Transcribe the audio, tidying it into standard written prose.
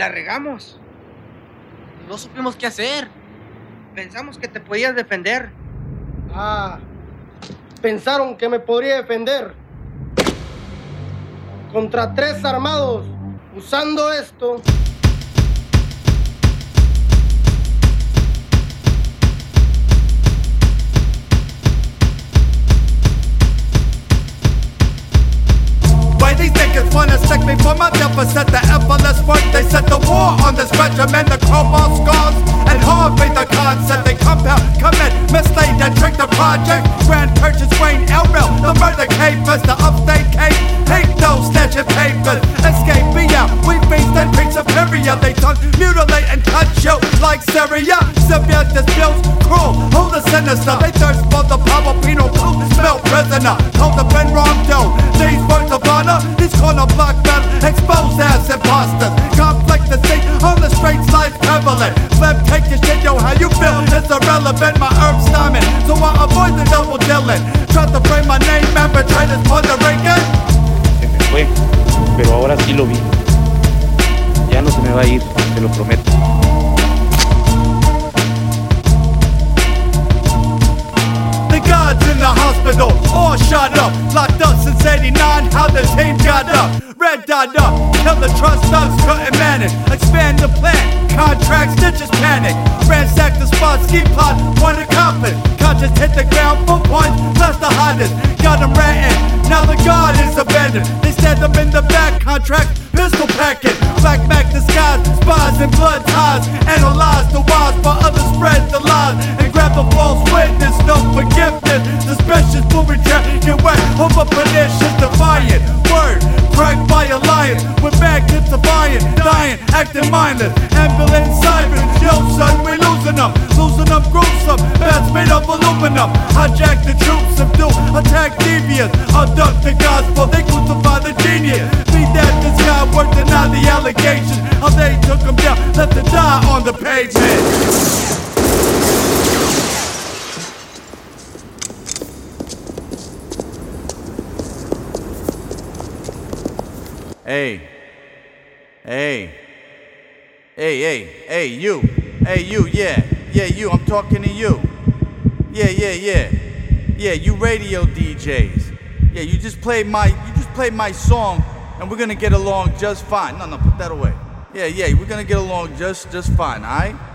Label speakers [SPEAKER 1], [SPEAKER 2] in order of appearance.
[SPEAKER 1] La regamos.
[SPEAKER 2] No supimos qué hacer.
[SPEAKER 1] Pensamos que te podías defender.
[SPEAKER 3] Pensaron que me podría defender contra 3 armados usando esto.
[SPEAKER 4] These niggas wanna stick me for my deficit. The effortless work, they set the war on this regimen. The crowbar scars and hard made the concept. They compound, commit, mislead and trick the project. Grand purchase, Wayne, L-Rail, the murder capers, the upstate case. Hate those snatching papers. Escape me out, we feast and preach superior. They tongue mutilate and cut you like Syria. Severe disputes, cruel, who the sinister. They thirst for the power, penal coup, smell prisoner. Told the friend wrongdoing. These words of honor. These corner block men exposed as imposters. Conflict the state on the streets life prevalent. Flip, take your shit, yo, how you feel? It's irrelevant, my herb's diamond. So I avoid the double dealing. Try to frame my name, perpetrators, Puerto Rican.
[SPEAKER 5] Se me fue, pero ahora sí lo vi. Ya no se me va a ir, te lo prometo.
[SPEAKER 4] Guards in the hospital, all shot up. Locked up since 89, how the team got up. Red dot up, till the trust thugs couldn't manage. Expand the plan, contract stitches panic. Ransack the spot, ski plot, one accomplice. Conscious hit the ground, 4 points, plus the hottest. Got them ranting, now the guard is abandoned. They stand them in the back, contract, pistol packing. Black Mac disguise, spies and blood ties. Analyze the wise, for others spread the lies. And grab the false witness, no forgiveness. Suspicious will return, get wet over pernicious, defiant. Word, cracked by a lion. With bad kids of iron, dying, acting mindless. Ambulance sirens, yo son, we losing them. Losing them gruesome, bats made of aluminum. Hijack the troops, subdue, attack devious. Abduct the gospel, they crucify the genius. Be that this guy worked deny the allegations. How they took him down, left to die on the pavement. Hey, you, yeah, you, I'm talking to you. Yeah, you radio DJs. Yeah, you just played my song, and we're gonna get along just fine. No, put that away. Yeah, we're gonna get along just fine, alright?